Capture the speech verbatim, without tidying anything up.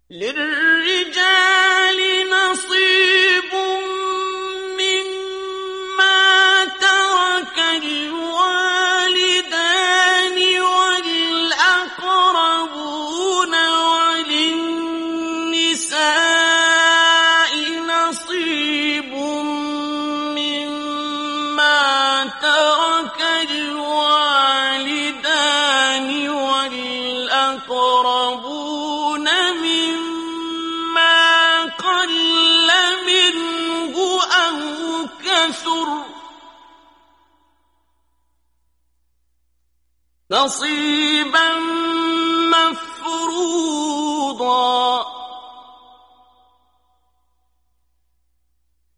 للرجال نصيب مما ترك الوالدان والأقربون وللنساء نصيب مما ترك الوالدان والأقربون مما قل منه أو كثر نصيبا